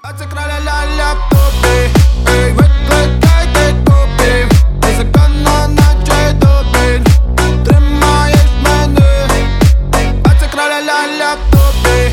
А це краля ля-ля-топі. Ей, викликайте копі. Музикально наче допінг. Тримаєш мене. А це краля ля-ля-топі.